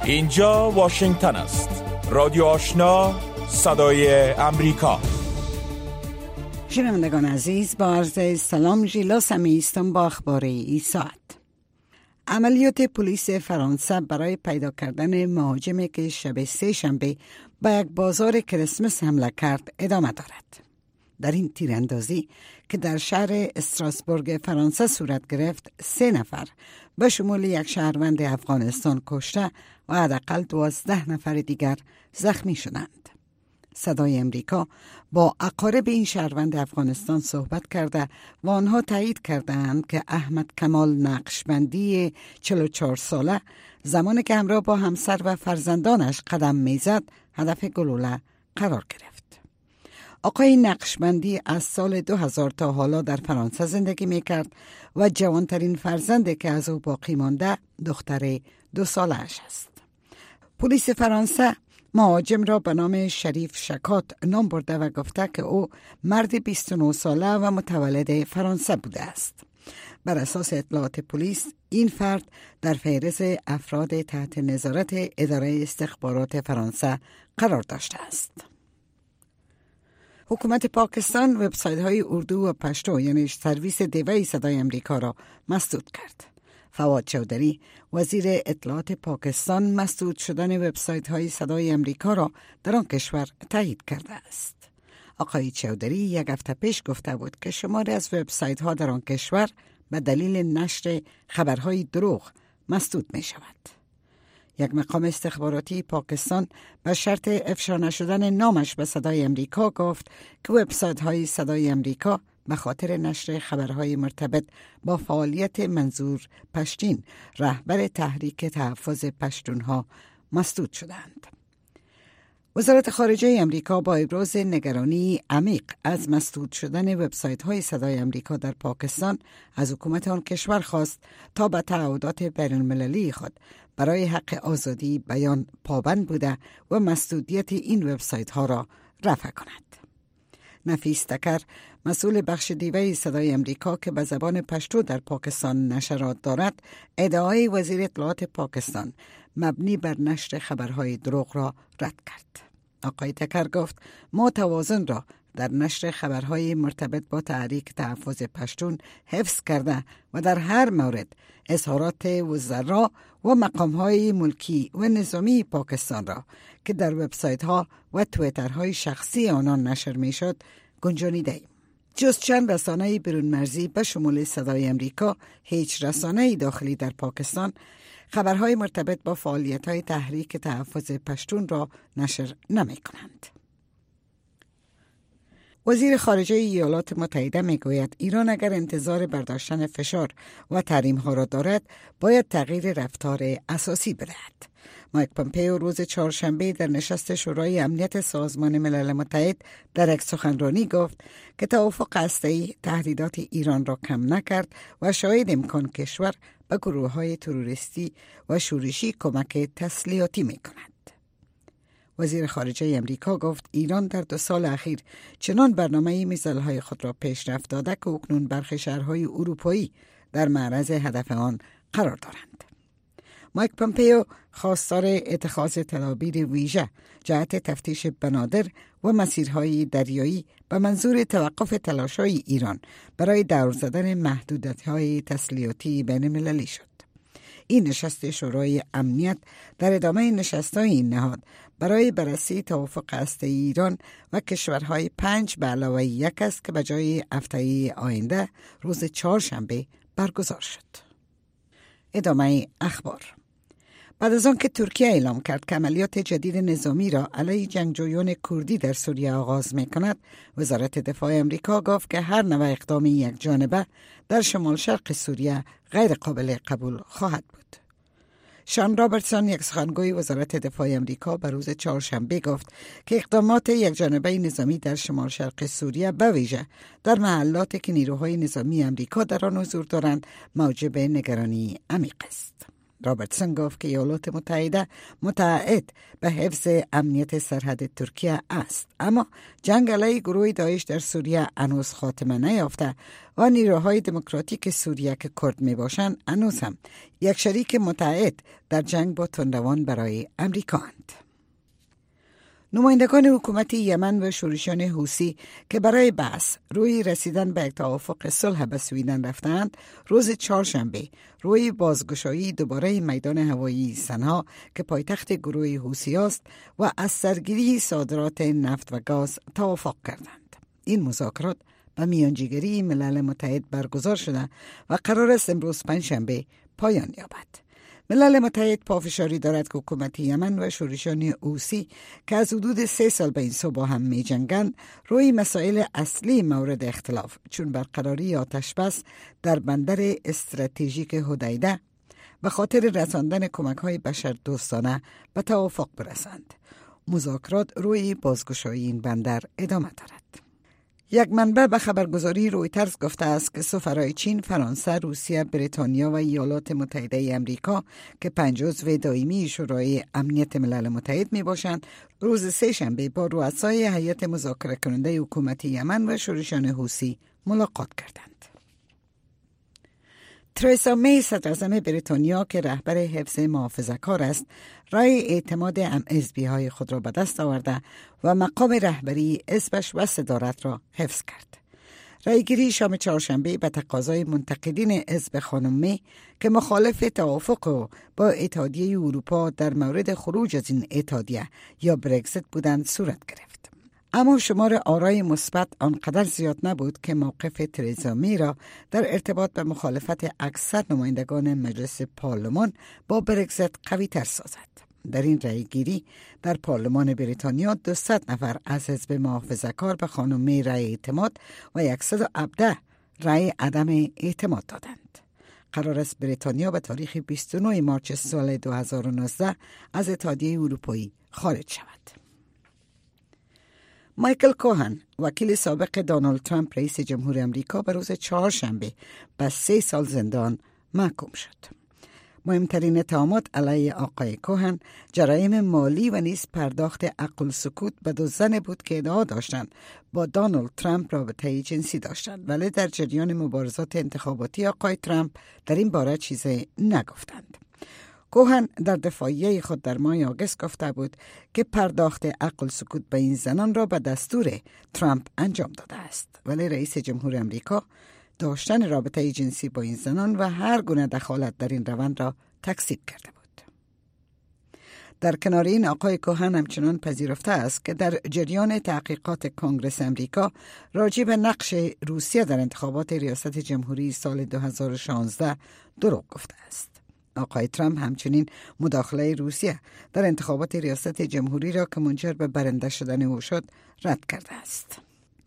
اینجا واشنگتن است. رادیو آشنا، صدای امریکا. شنوندگان عزیز، با عرض سلام ژیلا سمیستم با اخبار این ساعت. عملیات پلیس فرانسه برای پیدا کردن مهاجمی که شب سه‌شنبه به یک بازار کریسمس حمله کرد ادامه دارد. در این تیراندازی که در شهر استراسبورگ فرانسه صورت گرفت، 3 نفر به شمول یک شهروند افغانستان کشته و حداقل 12 نفر دیگر زخمی شدند. صدای امریکا با اقارب این شهروند افغانستان صحبت کرده و آنها تایید کردند که احمد کمال نقشبندی 44 ساله زمانی که همراه با همسر و فرزندانش قدم میزد هدف گلوله قرار گرفت. آقای نقشبندی از سال 2000 تا حالا در فرانسه زندگی میکرد و جوانترین فرزندی که از او باقی مانده دختر 2 سالش است. پلیس فرانسه مهاجم را به نام شریف شکات نام برده و گفته که او مرد 29 ساله و متولد فرانسه بوده است. بر اساس اطلاعات پلیس، این فرد در فهرست افراد تحت نظارت اداره استخبارات فرانسه قرار داشته است. حکومت پاکستان وبسایت های اردو و پشتو یعنی سرویس دیوی صدای امریکا را مسدود کرد. فواد چودری وزیر اطلاعات پاکستان مسدود شدن وبسایت های صدای امریکا را در آن کشور تایید کرده است. آقای چودری یک هفته پیش گفته بود که شماری از وبسایت ها در آن کشور به دلیل نشر خبرهای دروغ مسدود می شود. یک مقام استخباراتی پاکستان به شرط افشا نشدن نامش به صدای امریکا گفت که وبسایت های صدای امریکا به خاطر نشر خبرهای مرتبط با فعالیت منظور پشتین، رهبر تحریک تحفظ پشتونها، مسدود شدند. وزارت خارجه امریکا با ابراز نگرانی عمیق از مسدود شدن وبسایت های صدای امریکا در پاکستان از حکومت آن کشور خواست تا به تعهدات بین المللی خود برای حق آزادی بیان پابند بوده و مسدودیت این وبسایت ها را رفع کند. نفیس تکر، مسئول بخش دیوی صدای امریکا که به زبان پشتو در پاکستان نشرات دارد، ادعای وزیر اطلاعات پاکستان مبنی بر نشر خبرهای دروغ را رد کرد. آقای تکر گفت ما توازن را در نشر خبرهای مرتبط با تحریک تحفظ پشتون حفظ کرده و در هر مورد اظهارات وزرا و مقامهای ملکی و نظامی پاکستان را که در وبسایت ها و تویترهای شخصی آنان نشر می شد گنجانیده ایم. جز چند رسانه برون مرزی به شمول صدای امریکا، هیچ رسانه داخلی در پاکستان خبرهای مرتبط با فعالیت‌های تحریک تحفظ پشتون را نشر نمی کنند. وزیر خارجه ایالات متحده می گوید ایران اگر انتظار برداشتن فشار و تحریم‌ها را دارد، باید تغییر رفتار اساسی بدهد. مایک پومپئو روز چهارشنبه در نشست شورای امنیت سازمان ملل متحد در یک سخنرانی گفت که توافق هسته‌ای تهدیدات ایران را کم نکرد و شاید امکان کشور به گروه‌های تروریستی و شورشی کمک تسلیحاتی می‌کند. وزیر خارجه امریکا گفت ایران در 2 سال اخیر چنان برنامه میزایل‌های خود را پیشرفت داده که اکنون برخی شهرهای اروپایی در معرض هدف آن قرار دارند. مایک پومپئو خواستار اتخاذ تدابیر ویژه جهت تفتیش بنادر و مسیرهای دریایی به منظور توقف تلاش‌های ایران برای دور زدن محدودیت‌های تسلیحاتی بین‌المللی شد. این نشست شورای امنیت در ادامه نشست‌های این نهاد برای بررسی توافق هسته‌ای ایران و کشورهای 5 به علاوه 1 است که به جای هفته آینده روز چهارشنبه برگزار شد. ادامه اخبار. بعد از آن که ترکیه اعلام کرد که عملیات جدید نظامی را علیه جنگجویان کردی در سوریه آغاز می‌کند، وزارت دفاع امریکا گفت که هر نوع اقدام یک جانبه در شمال شرق سوریه غیر قابل قبول خواهد بود. شان رابرتسون، یک سخنگوی وزارت دفاع امریکا، به روز چهارشنبه گفت که اقدامات یک جانبه نظامی در شمال شرق سوریه به ویژه در محلاتی که نیروهای نظامی امریکا در آن حضور دارند موجب نگرانی عمیق است. رابرتسون گفت که ایالات متحده متعهد به حفظ امنیت سرحد ترکیه است، اما جنگ علیه گروه داعش در سوریه هنوز خاتمه نیافته و نیروهای دموکراتیک سوریه که کرد می باشند هنوز هم یک شریک متعهد در جنگ با تندروان برای امریکا اند. نمایندگان حکومت یمن و شورشیان حوثی که برای بحث روی رسیدن به یک توافق صلح به سویدن رفتند، روز چهارشنبه روی بازگشایی دوباره میدان هوایی سنها که پایتخت گروه حوثی است و از سرگیری صادرات نفت و گاز توافق کردند. این مذاکرات به میانجیگری ملل متحد برگزار شده و قرار است امروز پنجشنبه پایان یابد. ملل متحد پافشاری دارد که حکومت یمن و شورشیان حوثی که از حدود 3 سال به این سو با هم می جنگند روی مسائل اصلی مورد اختلاف چون برقراری آتش بس در بندر استراتژیک حدیده به خاطر رساندن کمک‌های بشردوستانه به توافق برسند. مذاکرات روی بازگشایی این بندر ادامه دارد. یک منبع به خبرگزاری رویترز گفته است که سفرای چین، فرانسه، روسیه، بریتانیا و ایالات متحده آمریکا که 5 عضو دائمی شورای امنیت ملل متحد می باشند، روز سه‌شنبه با رؤسای هیئت مذاکره کننده حکومت یمن و شورشیان حوثی ملاقات کردند. ترزا می صدراعظم بریتانیا که رهبر حزب محافظه‌کار است، رای اعتماد حزبی‌های خود را به دست آورده و مقام رهبری حزبش و صدارت را حفظ کرد. رایگیری شام چهارشنبه به تقاضای منتقدین حزب خانم می که مخالف توافق با اتحادیه اروپا در مورد خروج از این اتحادیه یا برگزیت بودند صورت گرفت. اما شمار آرای مثبت آنقدر زیاد نبود که موقف ترزا می را در ارتباط به مخالفت اکثر نمایندگان مجلس پارلمان با برگزیت قوی تر سازد. در این رأیگیری در پارلمان بریتانیا 200 نفر از حزب محافظه‌کار به خانم می رأی اعتماد و 117 رأی عدم اعتماد دادند. قرار است بریتانیا به تاریخ 29 مارس سال 2019 از اتحادیه اروپایی خارج شود. مایکل کوهن، وکیل سابق دونالد ترامپ رئیس جمهور آمریکا، به روز چهارشنبه به 3 سال زندان محکوم شد. مهمترین اتهامات علیه آقای کوهن جرایم مالی و نیز پرداخت عقل سکوت به 2 زن بود که ادعا داشتند با دونالد ترامپ رابطه جنسی داشتند، ولی در جریان مبارزات انتخاباتی آقای ترامپ در این باره چیزی نگفتند. کوهن در دفاعیه خود در ماه آگوست گفته بود که پرداخت عقل سکوت به این زنان را به دستور ترامپ انجام داده است، ولی رئیس جمهور آمریکا داشتن رابطه جنسی با این زنان و هر گونه دخالت در این روند را تکذیب کرده بود. در کنار این آقای کوهن همچنان پذیرفته است که در جریان تحقیقات کنگره آمریکا راجع به نقش روسیه در انتخابات ریاست جمهوری سال 2016 دروغ گفته است. آقای ترامپ همچنین مداخله روسیه در انتخابات ریاست جمهوری را که منجر به برنده شدن او شد رد کرده است.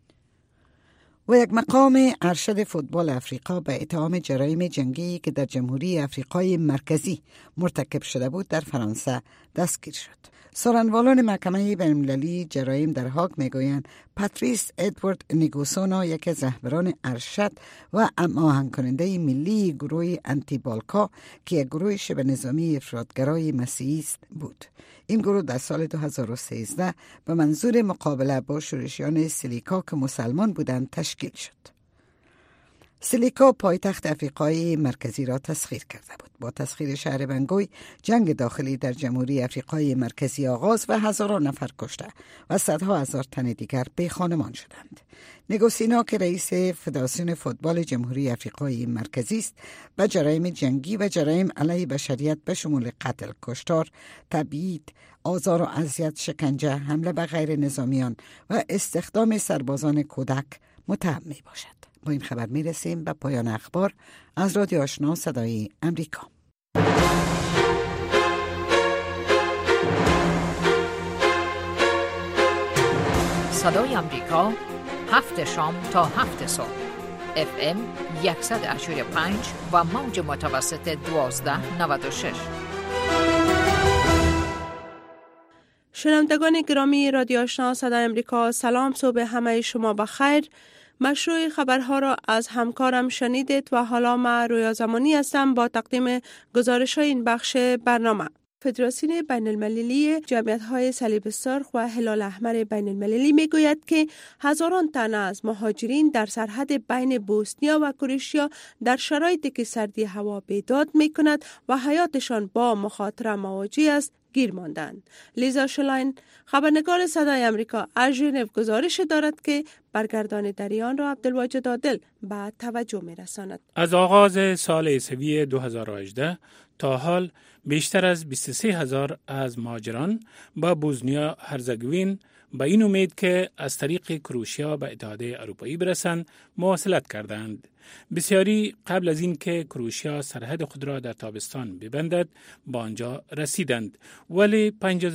و یک مقام ارشد فوتبال افریقا به اتهام جرایم جنگی که در جمهوری افریقای مرکزی مرتکب شده بود در فرانسه دستگیر شد. سخنرانان محکمه بین‌المللی جرایم در هاگ میگویند پاتریس ادوارد نیگوسونا، یکی از رهبران ارشد و هماهنگ کننده ملی گروه انتی بالکا که یک گروه شبه نظامی افراطگرای مسیحی است بود. این گروه در سال 2013 به منظور مقابله با شورشیان سلیکا که مسلمان بودند تشکیل شد. سلیکا پایتخت افریقای مرکزی را تسخیر کرده بود. با تسخیر شهر بنگوی جنگ داخلی در جمهوری افریقای مرکزی آغاز و هزاران نفر کشته و صدها هزار تن دیگر بی خانمان شدند. نگوسینا که رئیس فدراسیون فوتبال جمهوری افریقای مرکزی است، به جرایم جنگی و جرایم علیه بشریت به شمول قتل، کشتار، تبعید، آزار و اذیت، شکنجه، حمله به غیر نظامیان و استخدام سربازان کودک متهم می باشد. با این خبر می رسیم به پایان اخبار از رادیو آشنا صدای امریکا. صدای امریکا 7 شام تا 7 صبح FM 185 و موج متوسط 1296. شنوندگان گرامی رادیو آشنا صدای امریکا، سلام، صبح همه شما بخیر. مشروع خبرها را از همکارم شنیدید و حالا من رویا زمانی هستم با تقدیم گزارش این بخش برنامه. فدراسیون بین المللی جمعیت‌های صلیب سرخ و هلال احمر بین المللی می گوید که هزاران تن از مهاجرین در سرحد بین بوسنیا و کروشیا در شرایطی که سردی هوا بیداد می کند و حیاتشان با مخاطره مواجه است گیر ماندند. لیزا شلاین خبرنگار صدای امریکا از ژنو گزارش دارد که برگردان دریان را عبدالواجد عادل به توجه می رساند. از آغاز سال عیسوی 2018 تا حال بیشتر از 23,000 از مهاجران با بوسنیا هرزگوین با این امید که از طریق کروشیا به اتحادیه اروپایی برسند مواصلت کردند. بسیاری قبل از این که کروشیا سرحد خود را در تابستان ببندد با آنجا رسیدند، ولی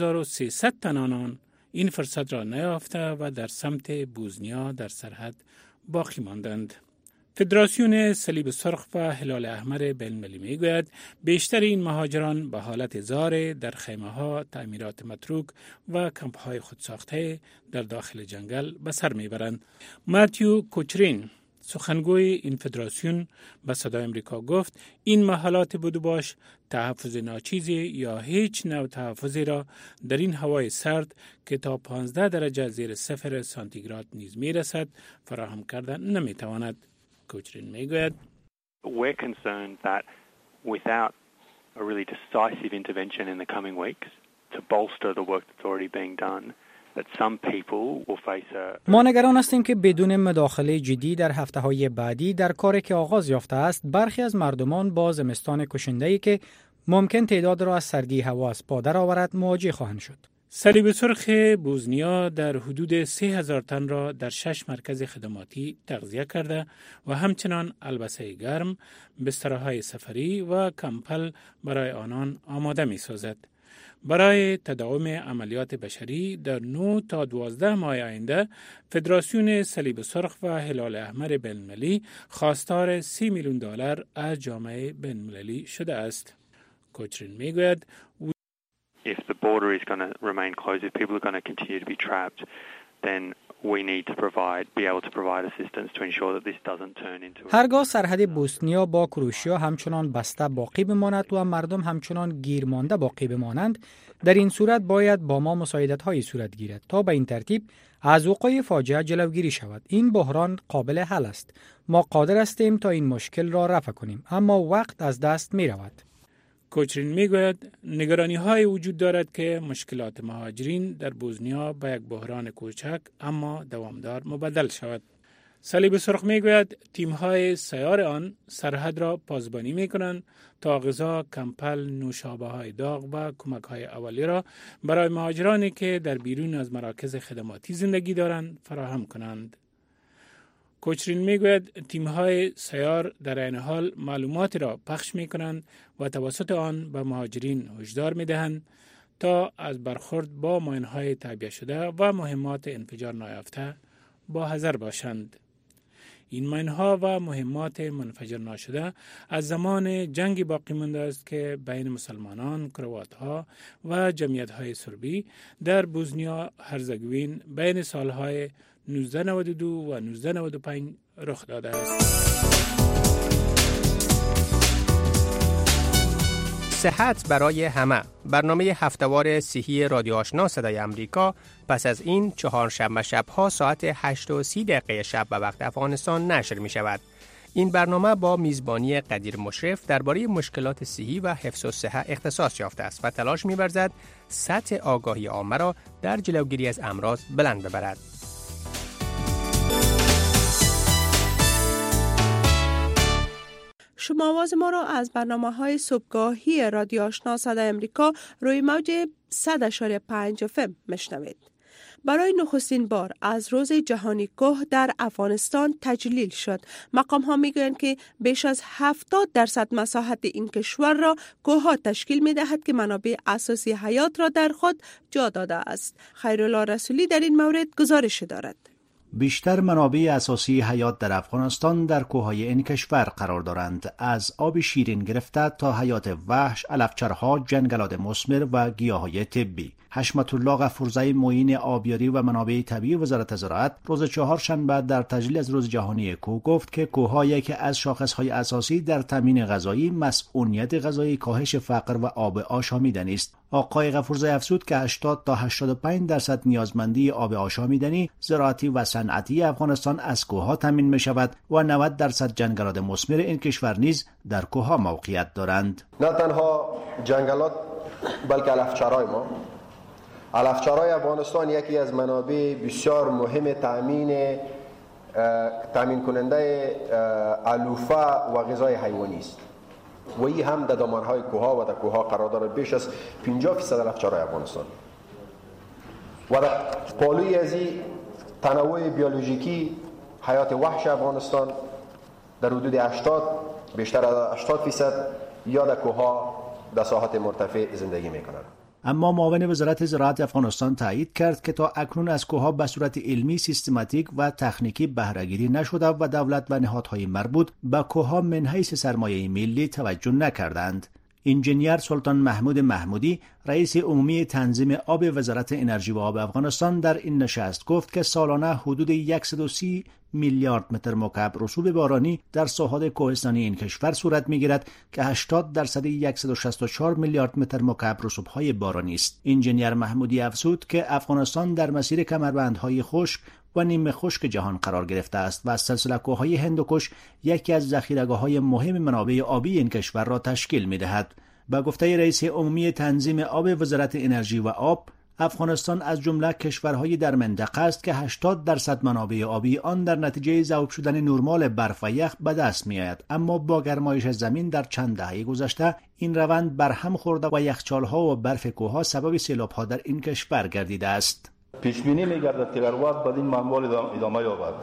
5300 تن آنان این فرصت را نیافته و در سمت بوسنیا در سرحد باقی ماندند. فدراسیون صلیب سرخ و هلال احمر بین المللی میگوید بیشتر این مهاجران به حالت زار در خیمه‌ها، تعمیرات متروک و کمپ‌های خودساخته در داخل جنگل به سر میبرند. ماتیو کوچرین سخنگوی این فدراسیون به صدای امریکا گفت این حالات بود و باش تحفظ ناچیزی یا هیچ نوع تحفظی را در این هوای سرد که تا 15 درجه زیر صفر سانتیگراد نیز میرسد فراهم کردن نمیتواند. کوچرین میگوید We're concerned that without a really decisive intervention in the coming weeks to bolster the work that's already being done, that some people will face a... ما نگران هستیم که بدون مداخله جدی در هفته‌های بعدی در کاری که آغاز یافته است، برخی از مردمان با زمستان کشنده‌ای که ممکن تعداد را از سردی هوا از پا درآورد مواجه خواهند شد. صلیب سرخ بوسنیا در حدود 3,000 تن را در 6 مرکز خدماتی تغذیه کرده و همچنان البسه گرم، بسترهای سفری و کمپل برای آنان آماده می سازد. برای تداوم عملیات بشری در 9 تا 12 ماه آینده، فدراسیون صلیب سرخ و هلال احمر بین المللی خواستار $30 میلیون از جامعه بین المللی شده است. کوچرین میگوید If the border is going to remain closed, if people are going to continue to be trapped, then we need to be able to provide assistance to ensure that this doesn't turn into... هرگاه سرحد بوسنیا با کروشیا همچنان بسته باقی بماند و مردم همچنان گیر مانده باقی بمانند، در این صورت باید با ما مساعدت‌هایی صورت گیرد تا به این ترتیب از وقوع فاجعه جلوگیری شود. این بحران قابل حل است. ما قادر هستیم تا این مشکل را رفع کنیم، اما وقت از دست می رود. کوچرین میگوید نگرانی‌های وجود دارد که مشکلات مهاجرین در بوسنیا به یک بحران کوچک اما دوامدار مبدل شود. صلیب سرخ میگوید تیم‌های سیار آن سرحد را پاسبانی می‌کنند تا غذا، کمپل، نوشابه‌های داغ و کمک‌های اولیه را برای مهاجرانی که در بیرون از مراکز خدماتی زندگی دارند فراهم کنند. کوچرین میگوید تیم‌های سیار در این حال معلوماتی را پخش می‌کنند و توسط آن به مهاجرین هشدار می‌دهند تا از برخورد با ماین‌های تعبیه شده و مهمات انفجار نیافته با حذر باشند. این ماین‌ها و مهمات منفجر نشده از زمان جنگی باقی مانده است که بین مسلمانان، کروات‌ها و جمعیت‌های سربی در بوسنیا هرزگوین بین سال‌های 1992 و 1995 رخ داده است. صحت برای همه، برنامه هفته‌وار صحی رادیو آشنا صدای امریکا پس از این چهارشنبه شب‌ها ساعت 8:30 شب به وقت افغانستان نشر می شود. این برنامه با میزبانی قدیر مشرف درباره مشکلات صحی و حفظ الصحه اختصاص یافته است و تلاش می‌ورزد سطح آگاهی عامه را در جلوگیری از امراض بلند ببرد. شما آواز ما را از برنامه‌های صبحگاهی رادیو آشنا صدای امریکا روی موج 100.5 FM میشنوید. برای نخستین بار از روز جهانی کوه در افغانستان تجلیل شد. مقام ها میگویند که بیش از 70% مساحت این کشور را کوه ها تشکیل می دهد که منابع اساسی حیات را در خود جا داده است. خیرالله رسولی در این مورد گزارش دارد. بیشتر منابع اساسی حیات در افغانستان در کوههای این کشور قرار دارند، از آب شیرین گرفته تا حیات وحش، علفچرها، جنگلات مثمر و گیاهای طبی. حشمت الله غفورزی معین آبیاری و منابع طبیعی وزارت زراعت روز چهارشنبه در تجلیل از روز جهانی کوه گفت که کوه‌ها یکی از شاخص‌های اساسی در تامین غذایی، مسئولیت غذایی، کاهش فقر و آب آشامیدنی است. آقای غفورزی افزود که 80 تا 85% نیازمندی آب آشامیدنی زراعتی و صنعتی افغانستان از کوه‌ها تامین می‌شود و 90% جنگلات مثمر این کشور نیز در کوه‌ها موقعیت دارند. نه تنها جنگلات بلکه علفچرای ما، علفچرای افغانستان یکی از منابع بسیار مهم تامین کننده علوفه و غذای حیوانی است و این هم در دامنهای کوه‌ها و در کوه‌ها قرار دارد. بیش از 50% علفچرای افغانستان و در پالوی از این تنوع بیولوژیکی حیات وحش افغانستان در حدود 80 بیشتر از 80% یا در کوه‌ها در ساحات مرتفع زندگی می‌کنند. اما معاون وزارت زراعت افغانستان تایید کرد که تا اکنون از کوه‌ها به صورت علمی، سیستماتیک و تکنیکی بهره‌گیری نشده و دولت و نهادهای مربوط به کوه‌ها من حیث سرمایه ملی توجه نکردند. انجینیر سلطان محمود محمودی، رئیس عمومی تنظیم آب وزارت انرژی و آب افغانستان، در این نشست گفت که سالانه حدود 130 میلیارد متر مکعب رسوب بارانی در ساحات کوهستانی این کشور صورت می‌گیرد که 80% 164 میلیارد متر مکعب رسوب‌های بارانی است. انجینیر محمودی افزود که افغانستان در مسیر کمربندهای خشک و نیمه خشک جهان قرار گرفته است و سلسله کوههای هندوکش یکی از ذخیره‌گاه‌های مهم منابع آبی این کشور را تشکیل می‌دهد. با گفته رئیس عمومی تنظیم آب وزارت انرژی و آب، افغانستان از جمله کشورهای در منطقه است که 80% منابع آبی آن در نتیجه ذوب شدن نرمال برف و یخ به دست می‌آید، اما با گرمایش زمین در چند دهه گذشته این روند برهم خورده و یخچال‌ها و برف کوه‌ها سبب سیلاب‌ها در این کشور گردیده است. پیش بینی می‌گردد که در وقت بعد این منوال ادامه یابد،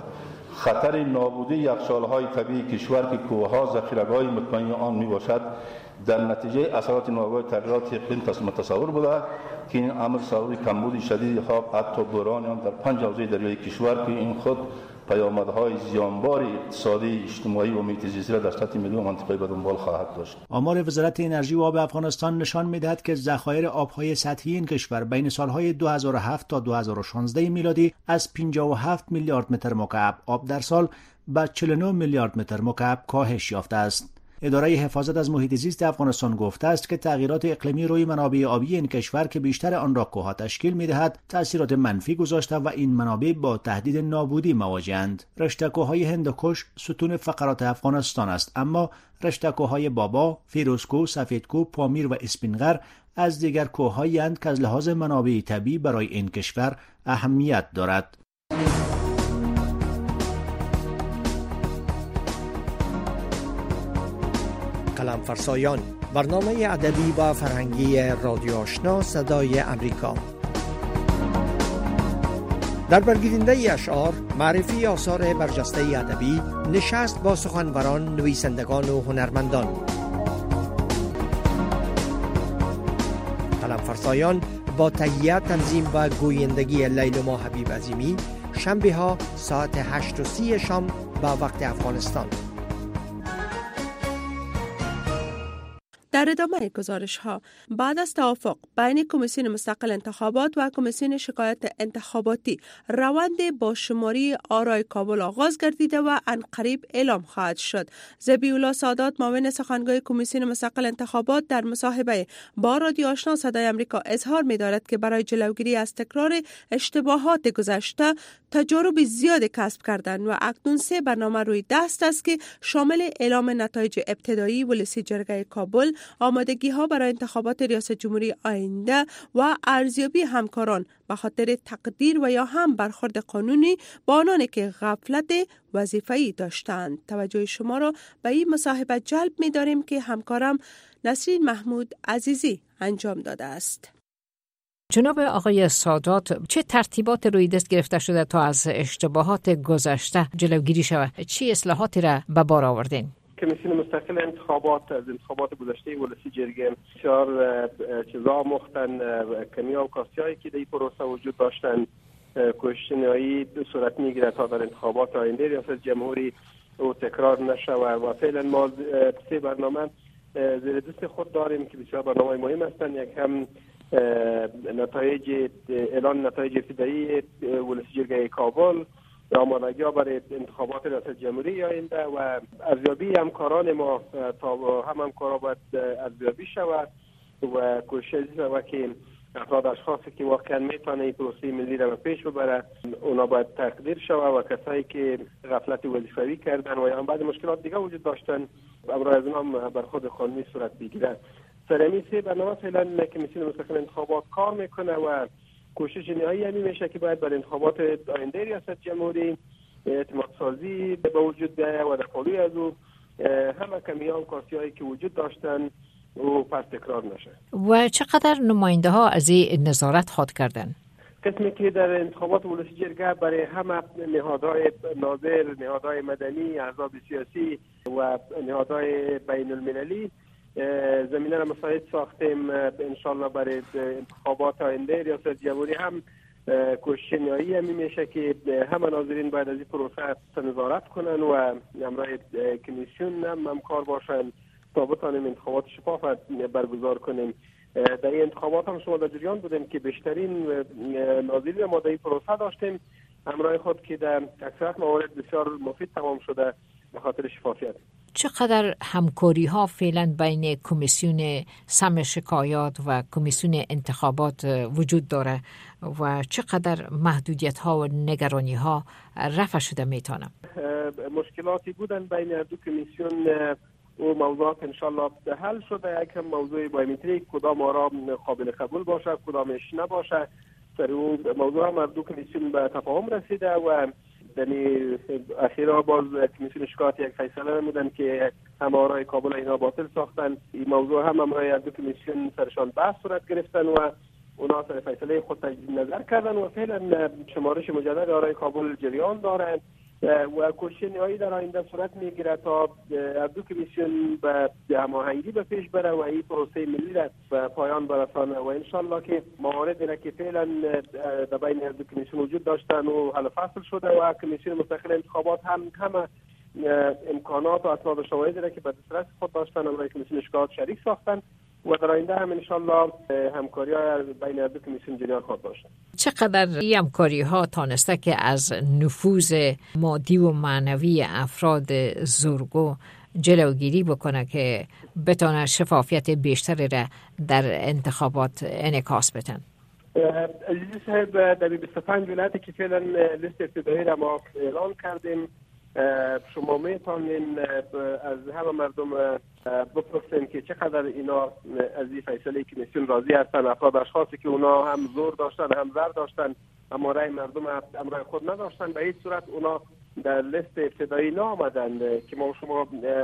خطر نابودی یخچال‌های طبیعی کشور که کوه‌ها ذخیره‌گاه مطمئن آن میباشد در نتیجه اثرات ناگوار تغییرات اقلیم متصور بوده که این امر سبب کمبود شدید آب، حتی بحران آن در 5 حوزه دریایی کشور که این خود پیامدهای زیانبار اقتصادی، اجتماعی و محیط زیستی را در سطح ملی و منطقه‌ای به دنبال خواهد داشت. آمار وزارت انرژی و آب افغانستان نشان می‌دهد که ذخایر آب‌های سطحی این کشور بین سال‌های 2007 تا 2016 میلادی از 57 میلیارد متر مکعب آب در سال به 49 میلیارد متر مکعب کاهش یافته است. اداره حفاظت از محیط زیست افغانستان گفته است که تغییرات اقلیمی روی منابع آبی این کشور که بیشتر آن را کوه‌ها تشکیل می‌دهد تأثیرات منفی گذاشته و این منابع با تهدید نابودی مواجه‌اند. رشته کوه‌های هندوکش ستون فقرات افغانستان است، اما رشته کوه‌های بابا، فیروزکوه، سفیدکوه، پامیر و اسپینغر از دیگر کوه‌هایی اند که از لحاظ منابع طبیعی برای این کشور اهمیت دارد. قلم فرسایان، برنامه ادبی و فرهنگی رادیو آشنا صدای امریکا. در برگزیدنده اشعار، معرفی آثار برجسته ادبی، نشست با سخنوران، نویسندگان و هنرمندان. قلم فرسایان با تهیه، تنظیم و گویندگی لیلما حبیب عظیمی، شنبه ها ساعت 8:30 شام به وقت افغانستان. در ادامه گزارش ها، بعد از توافق بین کمیسیون مستقل انتخابات و کمیسیون شکایت انتخاباتی، روند با شماری آرای کابل آغاز گردیده و عنقریب اعلام خواهد شد. ذبیح‌الله سادات، معاون سخنگوی کمیسیون مستقل انتخابات، در مصاحبه با رادیو آشنا صدای امریکا اظهار می‌دارد که برای جلوگیری از تکرار اشتباهات گذشته تجارب زیاد کسب کردند و اکنون 3 برنامه روی دست است که شامل اعلام نتایج ابتدایی ولسی جرگه کابل، آمادگی ها برای انتخابات ریاست جمهوری آینده و ارزیابی همکاران به خاطر تقدیر و یا هم برخورد قانونی با آنانی که غفلت وظیفه‌ای داشتند. توجه شما را به این مصاحبه جلب می داریم که همکارم نسرین محمود عزیزی انجام داده است. جناب آقای سادات، چه ترتیبات روی دست گرفته شده تا از اشتباهات گذشته جلوگیری شود؟ چه اصلاحاتی را به بار آوردین؟ کمیسیون مستقل انتخابات از انتخابات گذشته ولسی جرگه 4 چیزا مختن کمی و کاسیایی که در این پروسه وجود داشتن کوشش نهایی صورت میگیره تا در انتخابات آینده ریاست جمهوری او تکرار نشه و فعلا ما 3 برنامه زیر دست خود داریم که بسیار برنامه مهم هستند. یک هم اعلان نتایج ابتدایی ولسی جرگه کابل، آمادگی برای انتخابات ریاست جمهوری آینده و ارزیابی همکاران ما تا همکارا باید ارزیابی شود و کوشش شود که افراد اشخاصی که واقعا میتونه این پروسه ملی را به پیش ببره اونا باید تقدیر شود و کسایی که غفلت وظیفوی کردن و یا بعضی مشکلات دیگه وجود داشتن امروز از اونها برخورد قانونی صورت بگیره. سرمی سه برنامه فعلا کمیسیون مستقل انتخابات کار میکنه و کوشش نهایی همین میشه که باید برای انتخابات آینده ریاست جمهوری اعتماد سازی به وجود بیاید و در پالوی از او همه کمیان کارتیایی که وجود داشتن و پس تکرار نشه. و چقدر نماینده ها از این نظارت خواهد کردن؟ قسمی که در انتخابات ولسی جرگه برای همه نهادهای ناظر، نهادهای مدنی، احزاب سیاسی و نهادهای بین المللی زمینه را مساعد ساختیم انشالله برای انتخابات آینده ریاست جمهوری هم کوشش نهایی همین میشه که همه ناظرین باید از این پروسه نظارت کنن و همراه کمیسیون هم همکار باشن تا بتانیم انتخابات شفاف برگزار کنیم. در این انتخابات هم شما در جریان بودیم که بیشترین ناظرین ما در این پروسه داشتیم همراه خود که در اکثر موارد بسیار مفید تمام شده به خاطر شفافیت. چقدر همکاری ها فعلا بین کمیسیون سمع شکایات و کمیسیون انتخابات وجود داره و چقدر محدودیت ها و نگرانی ها رفع شده میتونه؟ مشکلاتی بودن بین دو کمیسیون و موضوعات انشالله حل شده. یک هم موضوع بایومتریک کدام آرا قابل قبول باشه کدامش نباشه، سر اون موضوع هم دو کمیسیون به تفاهم رسیده و یعنی اخیرا باز کمیسیون شکایات یک فیصله نمودن که هم آرای کابل اینا باطل ساختن. این موضوع هم همراه دو کمیسیون سرشان بحث صورت گرفتن و اونا سر فیصله خود تجدید نظر کردن و فعلا شمارش مجدد آرای کابل جریان دارند و کوشش نهایی در آینده صورت میگیره تا از دو کمیسیون به هماهنگی به پیش بره و این پروسه ملی را به پایان برسانه و انشالله که مواردی را که فعلا در بین دو کمیسیون وجود داشتن و حل فصل شده و کمیسیون مستقل انتخابات هم همه امکانات و اسناد و شواهدی را که به دسترس خود داشتن و کمیسیون شکایات شریک ساختن و در آینده هم انشالله همکاری ها بین دو کمیسیون جریان خواهد داشت. چقدر این همکاری ها تانسته که از نفوذ مادی و معنوی افراد زورگو جلوگیری بکنه که بتونه شفافیت بیشتری را در انتخابات انعکاس بدن؟ عزیزی صاحب در 25 ولایتی که فعلا لیست ابتدایی را ما اعلان کردیم شما میتونین از همه مردم بپرسین که چقدر اینا از این فیصله کمیسیون راضی هستن. افراد اشخاصی که اونا هم زور داشتن هم زر داشتن اما رای مردم امرای خود نداشتن به هیچ صورت اونا در لیست ابتدایی نآمدن که ما شما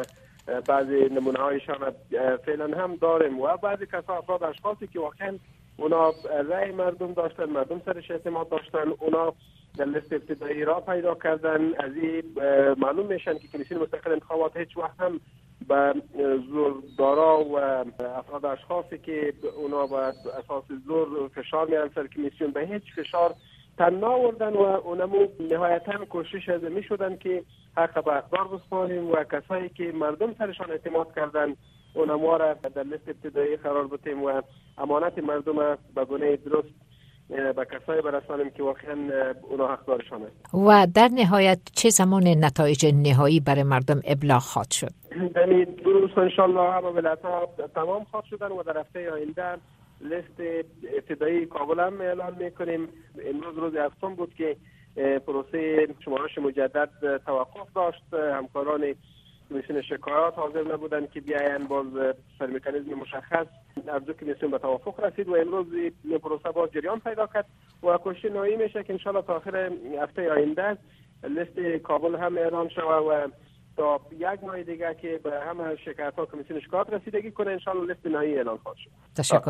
بعضی نمونه هایشان فعلا هم داریم و بعضی کسا افراد اشخاصی که واقعا اونا رای مردم داشتن مردم سرش اعتماد داشتن اونا در لیست ابتدایی را پیدا کردن. از این معلوم میشن که کمیسیون مستقل انتخابات هیچ وقت هم به زوردارا و افراد اشخاصی که اونا با اساس زور فشار میارن سر کمیسیون به هیچ فشار تن ناوردن و اونمو نهایتا کوشش از می شدن که حق به اقدار بسپاریم و کسایی که مردم سرشان اعتماد کردن اونمو را در لیست ابتدایی قرار بدیم و امانت مردم به گونه درست به کسایی برسانیم که واقعا اونا حقدارشان است. و در نهایت چه زمان نتایج نهایی برای مردم ابلاغ خواهد شد؟ یعنی دو روز انشالله همه ولایت‌ها تمام خواهد شدن و در هفته آینده لیست ابتدایی کابل هم اعلان میکنیم. امروز روز هفتم بود که پروسه شمارش مجدد توقف داشت. همکاران کمیسیون شکایات حاضر نبودن که بیاین باز سر مکانیزم مشخص از دو کمیسیون به توافق رسید و امروز این پروسه باز جریان پیدا کرد و کوشش نهایی میشه که انشالله تا آخر هفته آینده لیست کابل هم اعلان شود و تا یک ماه دیگه که به همه شکایت‌ها کمیسیون شکایات رسیدگی کنه انشالله لیست نهایی اعلان خواهد شد. تشکر.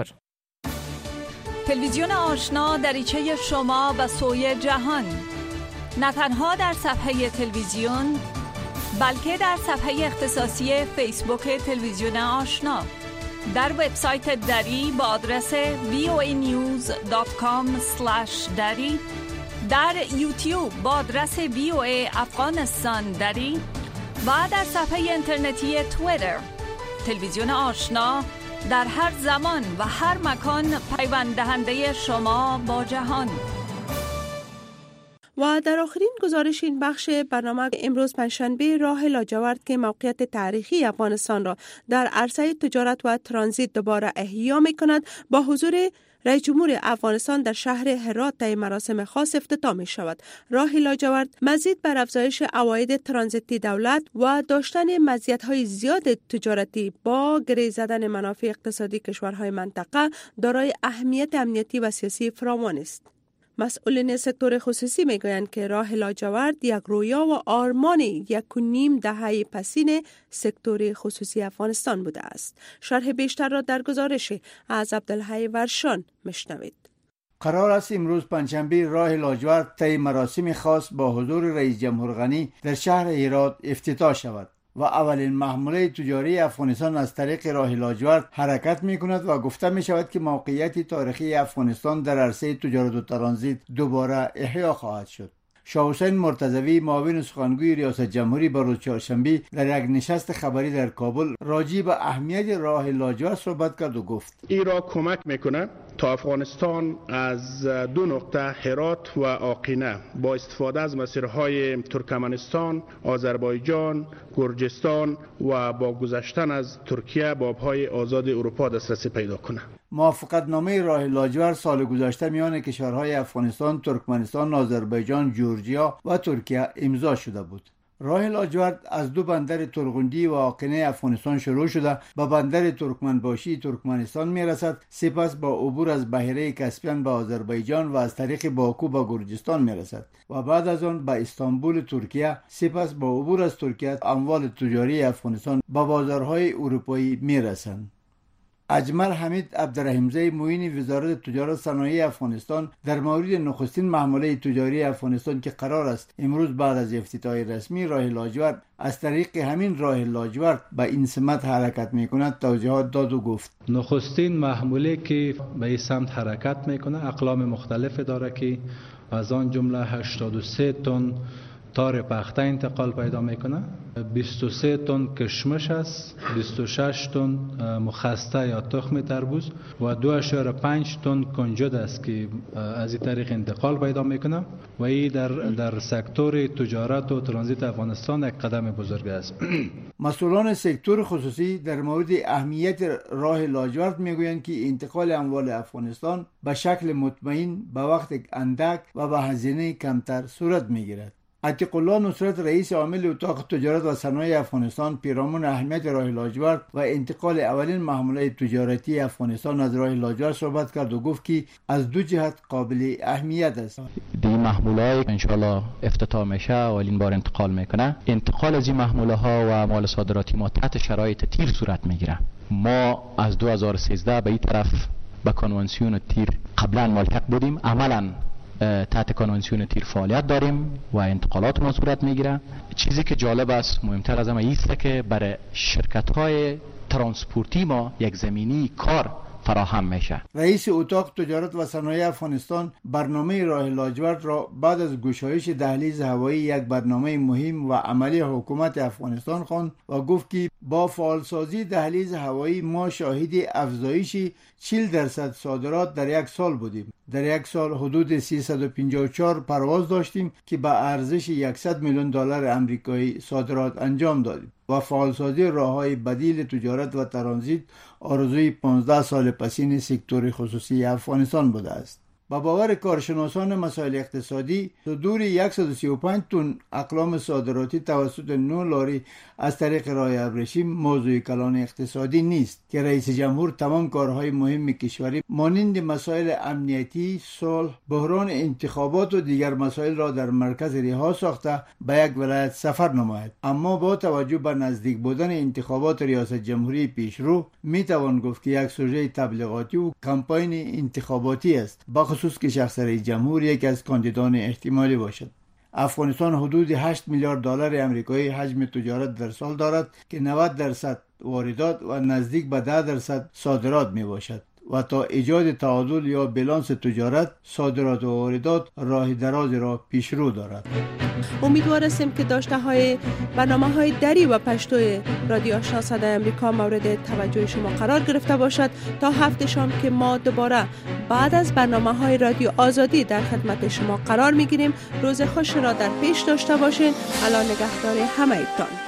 تلویزیون آشنا دریچه شما به سوی جهان، نه تنها در صفحه تلویزیون بلکه در صفحه اختصاصی فیسبوک تلویزیون آشنا، در وبسایت دری با آدرس voanews.com/dari، در یوتیوب با آدرس VOA افغانستان دری و در صفحه اینترنتی توییتر. تلویزیون آشنا در هر زمان و هر مکان پیوند دهنده شما با جهان. و در آخرین گزارش این بخش برنامه امروز پنجشنبه راه لاجورد که موقعیت تاریخی افغانستان را در عرصه تجارت و ترانزیت دوباره احیا می‌کند با حضور رئیس جمهور افغانستان در شهر هرات طی مراسم خاص افتتاح می شود. راه لاجورد مزید بر افزایش عواید ترانزیتی دولت و داشتن مزیت‌های زیاد تجارتی با گره زدن منافع اقتصادی کشورهای منطقه دارای اهمیت امنیتی و سیاسی فراوان است. مسئولین سکتور خصوصی میگویند که راه لاجورد یک رویا و آرمان 1.5 دهه پسین سکتور خصوصی افغانستان بوده است. شرح بیشتر را در گزارش از عبدالحی ورشان میشنوید. قرار است امروز پنجشنبه راه لاجورد طی مراسم خاص با حضور رئیس جمهور غنی در شهر هرات افتتاح شود و اولین محموله تجاری افغانستان از طریق راه لاجورد حرکت می کند و گفته می شود که موقعیت تاریخی افغانستان در عرصه تجارت و ترانزیت دوباره احیا خواهد شد. شاه حسین مرتضوی معاون سخنگوی ریاست جمهوری بر روز چهارشنبه در یک نشست خبری در کابل راجع به اهمیت راه لاجورد صحبت کرد و گفت این را کمک میکنه تا افغانستان از دو نقطه هرات و آقینه با استفاده از مسیرهای ترکمنستان، آذربایجان، گرجستان و با گذشتن از ترکیه به آبهای آزاد اروپا دسترسی پیدا کنه. موافقتنامه راه لاجورد سال گذشته میان کشورهای افغانستان، ترکمنستان، آذربایجان، جورجیا و ترکیه امضا شده بود. راه لاجورد از دو بندر ترغندی و آقینه افغانستان شروع شده به بندر ترکمنباشی ترکمنستان میرسد، سپس با عبور از بحیره کاسپیان به آذربایجان و از طریق باکو به گرجستان میرسد و بعد از آن به استانبول ترکیه، سپس با عبور از ترکیه اموال تجاری افغانستان به بازارهای اروپایی میرسند. اجمل حمید عبدالرحیمزی معین وزارت تجارت صنایع افغانستان در مورد نخستین محموله تجاری افغانستان که قرار است امروز بعد از افتتاح رسمی راه لاجورد از طریق همین راه لاجورد به این سمت حرکت میکند توضیحات داد و گفت نخستین محموله که به این سمت حرکت میکنه اقلام مختلف داره که از آن جمله 83 تن تار پخته انتقال پیدا میکنه، 23 تن کشمش است، 26 تن مخسته یا تخم تربوز و 2.5 تن کنجد است که از این طریق انتقال پیدا میکنه و این در سکتور تجارت و ترانزیت افغانستان یک قدم بزرگ است. مسئولان سکتور خصوصی در مورد اهمیت راه لاجورد میگویند که انتقال اموال افغانستان به شکل مطمئن، به وقت اندک و به هزینه کمتر صورت میگیرد. عتیق الله نصرت رئیس عامل اتاق تجارت و صنایع افغانستان پیرامون اهمیت راه لاجورد و انتقال اولین محموله تجارتی افغانستان از راه لاجورد صحبت کرد و گفت که از دو جهت قابل اهمیت است. این محموله انشالله افتتاح میشه اولین بار انتقال میکنه. انتقال از این محموله ها و اموال صادراتی ما تحت شرایط تیر صورت میگیره. ما از 2013 به این طرف به کنوانسیون تیر قبلا ملحق بودیم، عملا تحت کنوانسیون تیر فعالیت داریم و انتقالات ما صورت میگیره. چیزی که جالب است، مهمتر از همه ایست که برای شرکت‌های ترانسپورتی ما یک زمینی کار فراهم میشه. رئیس اتاق تجارت و صنایع افغانستان برنامه راه لاجورد را بعد از گشایش دهلیز هوایی یک برنامه مهم و عملی حکومت افغانستان خواند و گفت که با فعالسازی دهلیز هوایی ما شاهد افزایش 40% صادرات در یک سال بودیم. در یک سال حدود 354 پرواز داشتیم که به ارزش $100 میلیون آمریکایی صادرات انجام دادیم و فعالسازی راه‌های بدیل تجارت و ترانزیت آرزوی 15 سال پسین سکتور خصوصی افغانستان بوده است. با باور کارشناسان مسائل اقتصادی، صدور 135 تن اقلام صادراتی توسط 9 لاری از طریق راه ابریشم موضوع کلان اقتصادی نیست که رئیس جمهور تمام کارهای مهم کشوری مانند مسائل امنیتی، صلح، بحران انتخابات و دیگر مسائل را در مرکز رها ساخته به یک ولایت سفر نماید. اما با توجه به نزدیک بودن انتخابات ریاست جمهوری پیشرو می توان گفت که یک سوژه تبلیغاتی و کمپاین انتخاباتی است، خصوص که شخص رئیس جمهور یکی از کاندیدان احتمالی باشد. افغانستان حدود 8 میلیارد دلار آمریکایی حجم تجارت در سال دارد که 90% واردات و نزدیک به 10% صادرات می باشد و تا ایجاد تعادل یا بالانس تجارت، صادرات و واردات راه درازی را پیشرو دارد. امیدوار هستیم که برنامه‌های دری و پشتوی رادیو آشنا صدای امریکا مورد توجه شما قرار گرفته باشد. تا هفته شام که ما دوباره بعد از برنامه‌های رادیو آزادی در خدمت شما قرار می‌گیریم. روز خوش را در پیش داشته باشین. الله نگهدار همه ایتان.